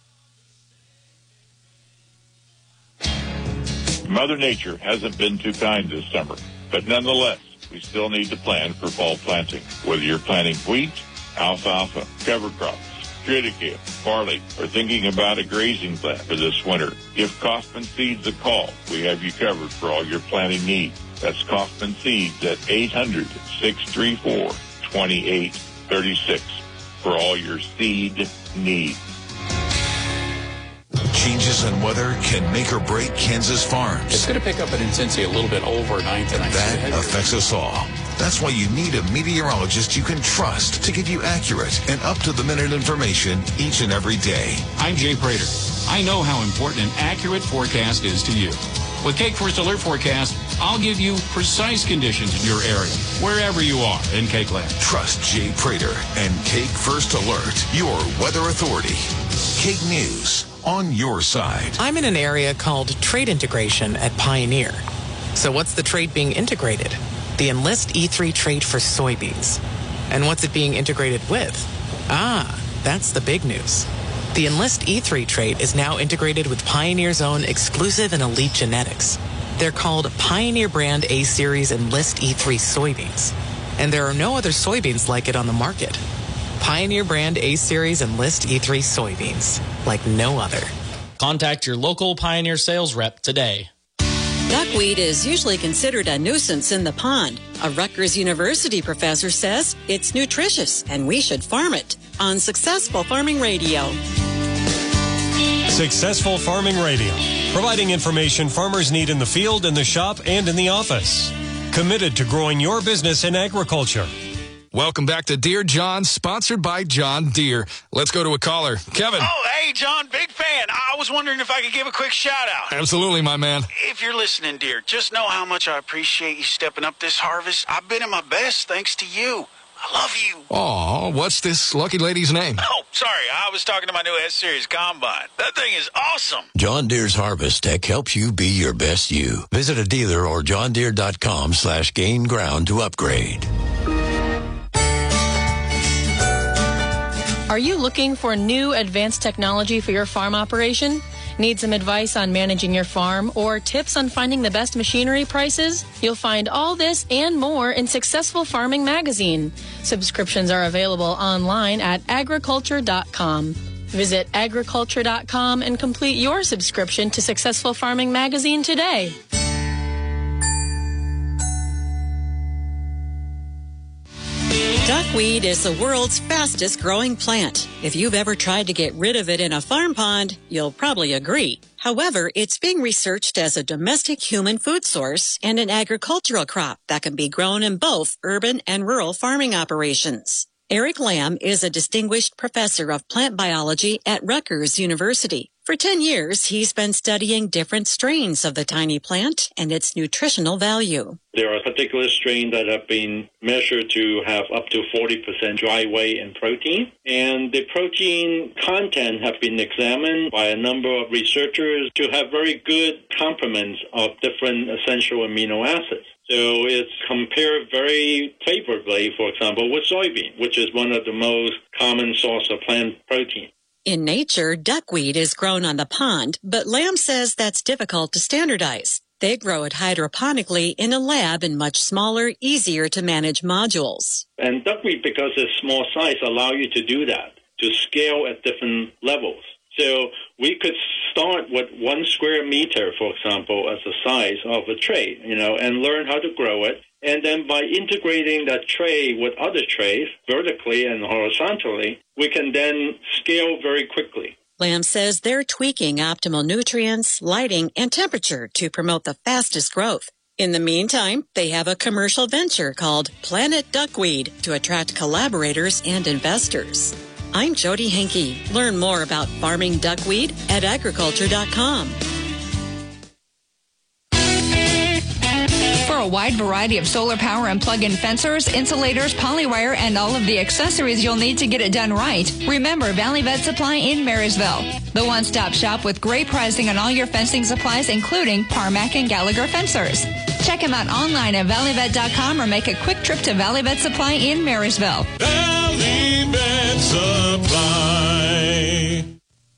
Mother Nature hasn't been too kind this summer. But nonetheless, we still need to plan for fall planting. Whether you're planting wheat, alfalfa, cover crops, triticale, barley, or thinking about a grazing plan for this winter, give Kaufman Seeds a call. We have you covered for all your planting needs. That's Kaufman Seeds at eight hundred, six three four, two eight three six for all your seed needs. Changes in weather can make or break Kansas farms. It's going to pick up in intensity a little bit overnight tonight. That affects us all. That's why you need a meteorologist you can trust to give you accurate and up-to-the-minute information each and every day. I'm Jay Prater. I know how important an accurate forecast is to you. With Cake First Alert Forecast, I'll give you precise conditions in your area, wherever you are in Cake Land. Trust Jay Prater and Cake First Alert, your weather authority. Cake News, on your side. I'm in an area called Trade Integration at Pioneer. So what's the trade being integrated? The Enlist E three trait for soybeans. And what's it being integrated with? Ah, that's the big news. The Enlist E three trait is now integrated with Pioneer's own exclusive and elite genetics. They're called Pioneer Brand A-Series Enlist E three soybeans. And there are no other soybeans like it on the market. Pioneer Brand A-Series Enlist E three soybeans, like no other. Contact your local Pioneer sales rep today. Duckweed is usually considered a nuisance in the pond. A Rutgers University professor says it's nutritious and we should farm it. On Successful Farming Radio. Successful Farming Radio, providing information farmers need in the field, in the shop, and in the office. Committed to growing your business in agriculture. Welcome back to Dear John, sponsored by John Deere. Let's go to a caller. Kevin. Oh, hey, John, big fan. I was wondering if I could give a quick shout out. Absolutely, my man. If you're listening, dear, just know how much I appreciate you stepping up this harvest. I've been at my best thanks to you. I love you. Aw, what's this lucky lady's name? Oh, sorry. I was talking to my new S-Series Combine. That thing is awesome. John Deere's Harvest Tech helps you be your best you. Visit a dealer or johndeere.com slash gain ground to upgrade. Are you looking for new advanced technology for your farm operation? Need some advice on managing your farm or tips on finding the best machinery prices? You'll find all this and more in Successful Farming Magazine. Subscriptions are available online at agriculture dot com. Visit agriculture dot com and complete your subscription to Successful Farming Magazine today. Duckweed is the world's fastest growing plant. If you've ever tried to get rid of it in a farm pond, you'll probably agree. However, it's being researched as a domestic human food source and an agricultural crop that can be grown in both urban and rural farming operations. Eric Lamb is a distinguished professor of plant biology at Rutgers University. For ten years, he's been studying different strains of the tiny plant and its nutritional value. There are particular strains that have been measured to have up to forty percent dry weight in protein. And the protein content have been examined by a number of researchers to have very good complements of different essential amino acids. So it's compared very favorably, for example, with soybean, which is one of the most common source of plant protein. In nature, duckweed is grown on the pond, but Lamb says that's difficult to standardize. They grow it hydroponically in a lab in much smaller, easier to manage modules. And duckweed, because it's small size, allow you to do that, to scale at different levels. So we could start with one square meter, for example, as the size of a tray, you know, and learn how to grow it. And then by integrating that tray with other trays, vertically and horizontally, we can then scale very quickly. Lamb says they're tweaking optimal nutrients, lighting, and temperature to promote the fastest growth. In the meantime, they have a commercial venture called Planet Duckweed to attract collaborators and investors. I'm Jody Henke. Learn more about farming duckweed at agriculture dot com. For a wide variety of solar power and plug-in fencers, insulators, polywire, and all of the accessories you'll need to get it done right, remember Valley Vet Supply in Marysville. The one-stop shop with great pricing on all your fencing supplies, including Parmac and Gallagher fencers. Check them out online at valley vet dot com or make a quick trip to Valley Vet Supply in Marysville. Valley Vet Supply.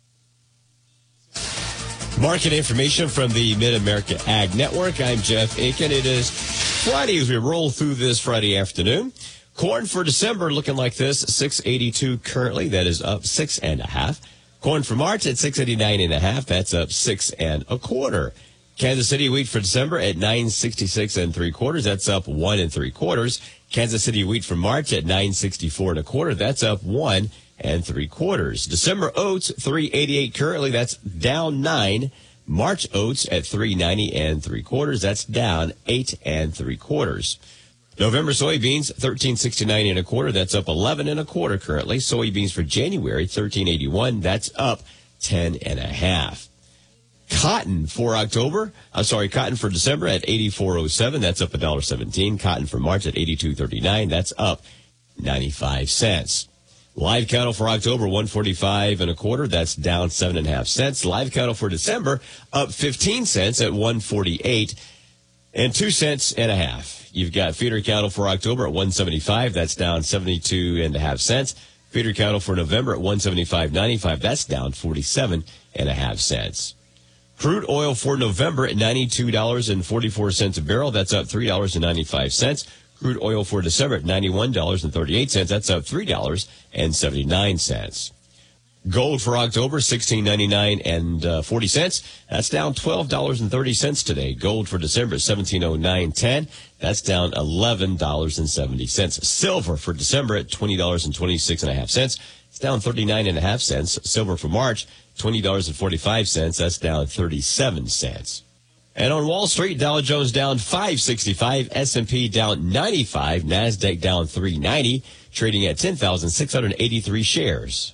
Market information from the Mid-America Ag Network. I'm Jeff Aiken. It is Friday as we roll through this Friday afternoon. Corn for December looking like this, six eighty-two currently. That is up six and a half. Corn for March at six eighty-nine and a half. That's up six and a quarter. Kansas City wheat for December at nine sixty-six and three quarters. That's up one and three quarters. Kansas City wheat for March at nine sixty-four and a quarter. That's up one and three quarters. December oats, three eighty-eight currently. That's down nine. March oats at three ninety and three quarters. That's down eight and three quarters. November soybeans, thirteen sixty-nine and a quarter. That's up eleven and a quarter currently. Soybeans for January, thirteen eighty-one. That's up ten and a half. Cotton for October, I'm sorry, cotton for December at eighty-four oh seven. That's up one dollar seventeen. Cotton for March at eighty-two thirty-nine. That's up ninety-five cents. Live cattle for October, one forty-five and a quarter. That's down seven and a half cents. Live cattle for December, up fifteen cents at one forty-eight and two cents and a half. You've got feeder cattle for October at one seventy-five. That's down seventy-two and a half cents. Feeder cattle for November at one seventy-five ninety-five. That's down forty-seven and a half cents. Crude oil for November at ninety-two dollars and forty-four cents a barrel. That's up three dollars and ninety-five cents. Crude oil for December at ninety-one dollars and thirty-eight cents. That's up three dollars and seventy-nine cents. Gold for October, sixteen ninety-nine and uh, forty cents. That's down twelve dollars and thirty cents today. Gold for December, seventeen oh nine ten. That's down eleven dollars and seventy cents. Silver for December at twenty dollars and twenty-six and a half cents. It's down thirty-nine and a half cents. Silver for March, twenty dollars and forty-five cents. That's down thirty-seven cents. And on Wall Street, Dow Jones down five sixty-five, S and P down ninety-five, NASDAQ down three ninety, trading at ten thousand six hundred eighty-three shares.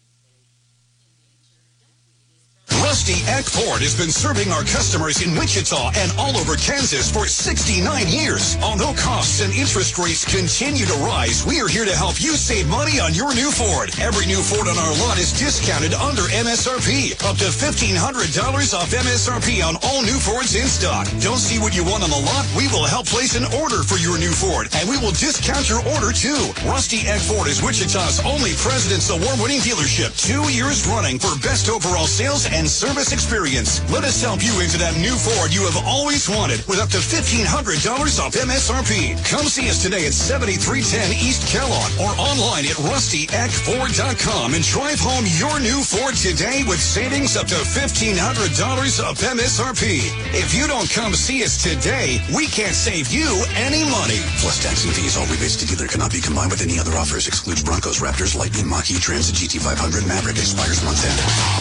Rusty Eck Ford has been serving our customers in Wichita and all over Kansas for sixty-nine years. Although costs and interest rates continue to rise, we are here to help you save money on your new Ford. Every new Ford on our lot is discounted under M S R P, up to fifteen hundred dollars off M S R P on all new Fords in stock. Don't see what you want on the lot? We will help place an order for your new Ford, and we will discount your order too. Rusty Eck Ford is Wichita's only President's Award-winning dealership, two years running for best overall sales and service experience. Let us help you into that new Ford you have always wanted with up to fifteen hundred dollars off M S R P. Come see us today at seventy-three ten East Kellogg or online at rusty eck ford dot com and drive home your new Ford today with savings up to fifteen hundred dollars off M S R P. If you don't come see us today, we can't save you any money. Plus tax and fees. All rebates to dealer cannot be combined with any other offers. Excludes Broncos, Raptors, Lightning, Mach-E, Transit, G T five hundred, Maverick. Expires month end.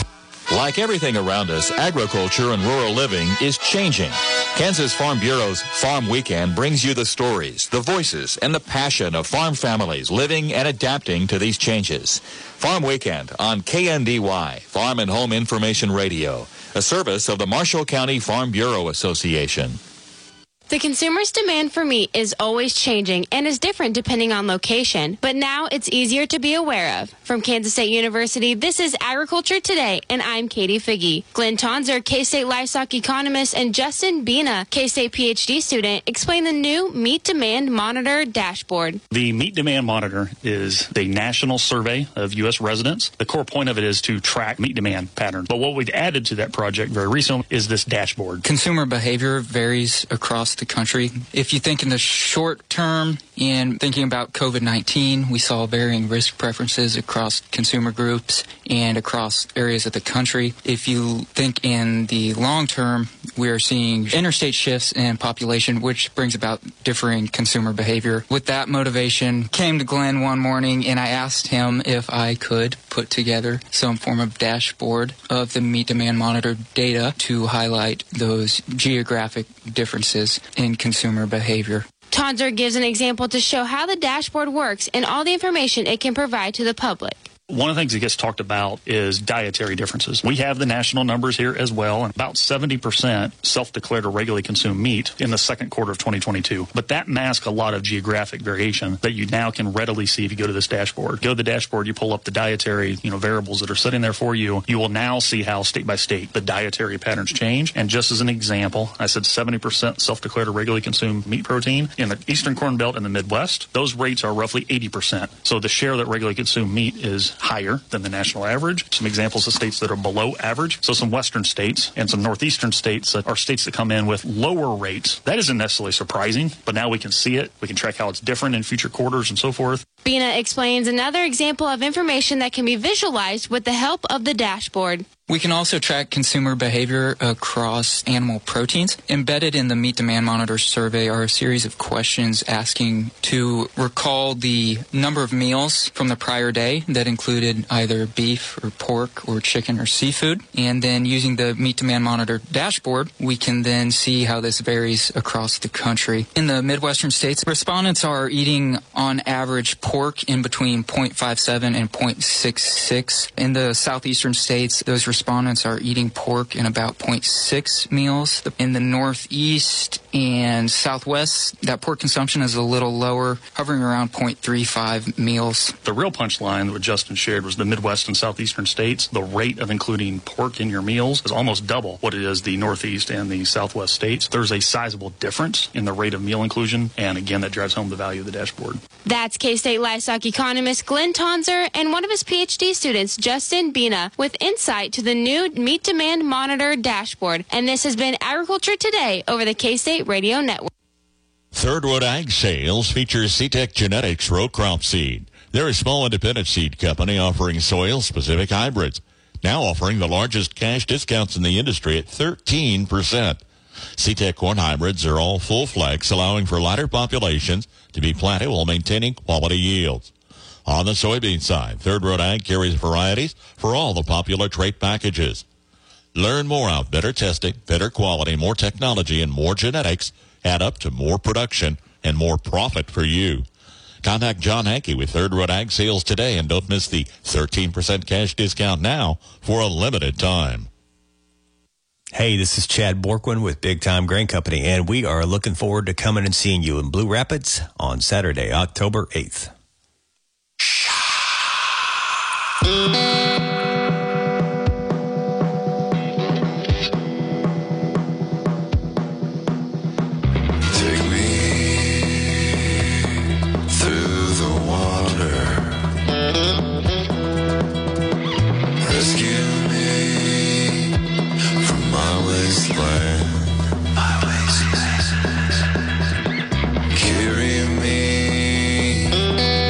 Like everything around us, agriculture and rural living is changing. Kansas Farm Bureau's Farm Weekend brings you the stories, the voices, and the passion of farm families living and adapting to these changes. Farm Weekend on K N D Y, Farm and Home Information Radio, a service of the Marshall County Farm Bureau Association. The consumer's demand for meat is always changing and is different depending on location, but now it's easier to be aware of. From Kansas State University, this is Agriculture Today, and I'm Katie Figge. Glenn Tonzer, K-State livestock economist, and Justin Bina, K-State P H D student, explain the new Meat Demand Monitor dashboard. The Meat Demand Monitor is the national survey of U S residents. The core point of it is to track meat demand patterns. But what we've added to that project very recently is this dashboard. Consumer behavior varies across the country. If you think in the short term, in thinking about COVID nineteen, we saw varying risk preferences across consumer groups and across areas of the country. If you think in the long term, we are seeing interstate shifts in population, which brings about differing consumer behavior. With that motivation, came to Glenn one morning and I asked him if I could put together some form of dashboard of the Meat Demand Monitor data to highlight those geographic differences in consumer behavior. Tonzer gives an example to show how the dashboard works and all the information it can provide to the public. One of the things that gets talked about is dietary differences. We have the national numbers here as well, and about seventy percent self-declared or regularly consumed meat in the second quarter of twenty twenty-two. But that masks a lot of geographic variation that you now can readily see if you go to this dashboard. Go to the dashboard, you pull up the dietary you know, variables that are sitting there for you. You will now see how state by state the dietary patterns change. And just as an example, I said seventy percent self-declared or regularly consumed meat protein. In the Eastern Corn Belt and the Midwest, those rates are roughly eighty percent. So the share that regularly consumed meat is higher than the national average. Some examples of states that are below average. So some western states and some northeastern states that are states that come in with lower rates. That isn't necessarily surprising, but now we can see it. We can track how it's different in future quarters and so forth. Bina explains another example of information that can be visualized with the help of the dashboard. We can also track consumer behavior across animal proteins. Embedded in the Meat Demand Monitor survey are a series of questions asking to recall the number of meals from the prior day that included either beef or pork or chicken or seafood. And then using the Meat Demand Monitor dashboard, we can then see how this varies across the country. In the Midwestern states, respondents are eating on average pork in between zero point five seven and zero point six six. In the southeastern states, those respondents are eating pork in about zero point six meals. In the northeast and southwest, that pork consumption is a little lower, hovering around zero point three five meals. The real punchline that Justin shared was the Midwest and southeastern states. The rate of including pork in your meals is almost double what it is the northeast and the southwest states. There's a sizable difference in the rate of meal inclusion, and again, that drives home the value of the dashboard. That's K-State livestock economist Glenn Tonzer and one of his P H D students, Justin Bina, with insight to the new Meat Demand Monitor dashboard. And this has been Agriculture Today over the K-State Radio Network. Third Road Ag Sales features C-Tech Genetics row crop seed. They're a small independent seed company offering soil-specific hybrids, now offering the largest cash discounts in the industry at thirteen percent. C-Tech corn hybrids are all full flex, allowing for lighter populations to be planted while maintaining quality yields. On the soybean side, Third Road Ag carries varieties for all the popular trait packages. Learn more how better testing, better quality, more technology, and more genetics add up to more production and more profit for you. Contact John Hankey with Third Road Ag Sales today and don't miss the thirteen percent cash discount now for a limited time. Hey, this is Chad Borquin with Big Time Grain Company, and we are looking forward to coming and seeing you in Blue Rapids on Saturday, October eighth. Carry me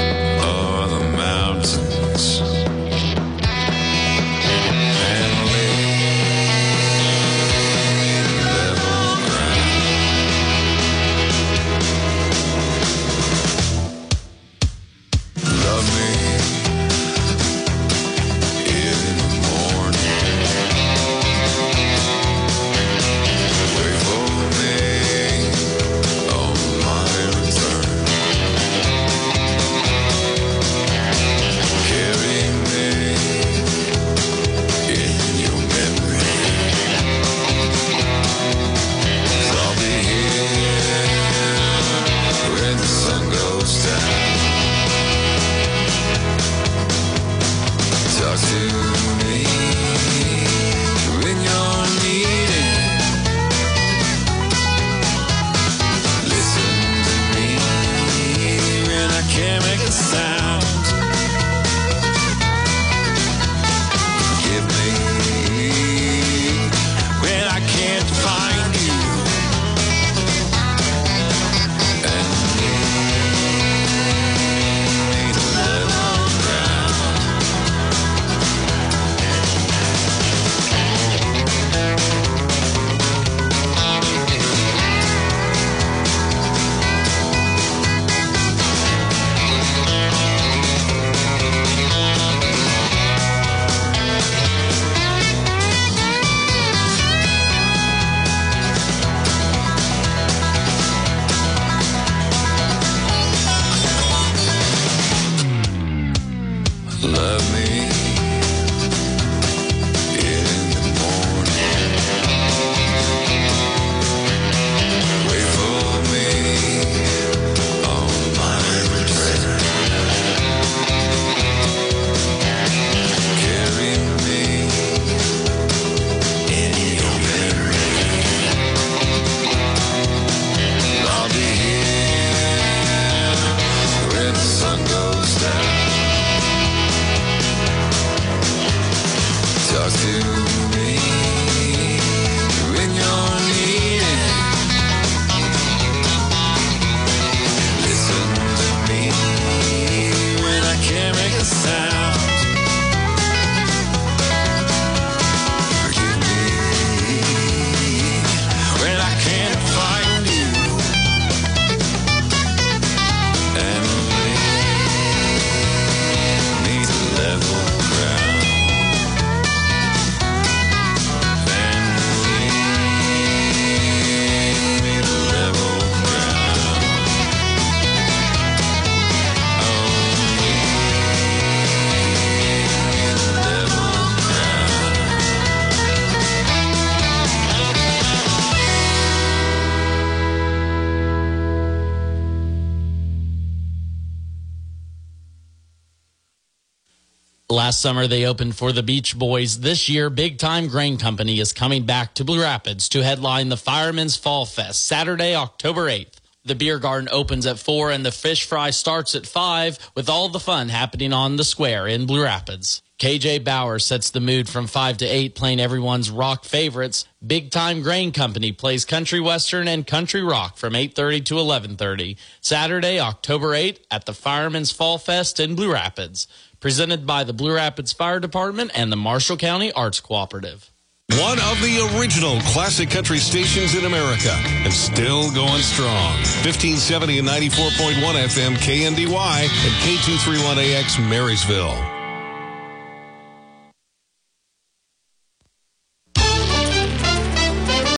Last summer, they opened for the Beach Boys. This year, Big Time Grain Company is coming back to Blue Rapids to headline the Fireman's Fall Fest, Saturday, October eighth. The beer garden opens at four and the fish fry starts at five, with all the fun happening on the square in Blue Rapids. K J Bauer sets the mood from five to eight, playing everyone's rock favorites. Big Time Grain Company plays country western and country rock from eight thirty to eleven thirty. Saturday, October eighth at the Fireman's Fall Fest in Blue Rapids. Presented by the Blue Rapids Fire Department and the Marshall County Arts Cooperative. One of the original classic country stations in America, and still going strong. fifteen seventy and ninety-four point one F M K N D Y and K two thirty-one A X Marysville.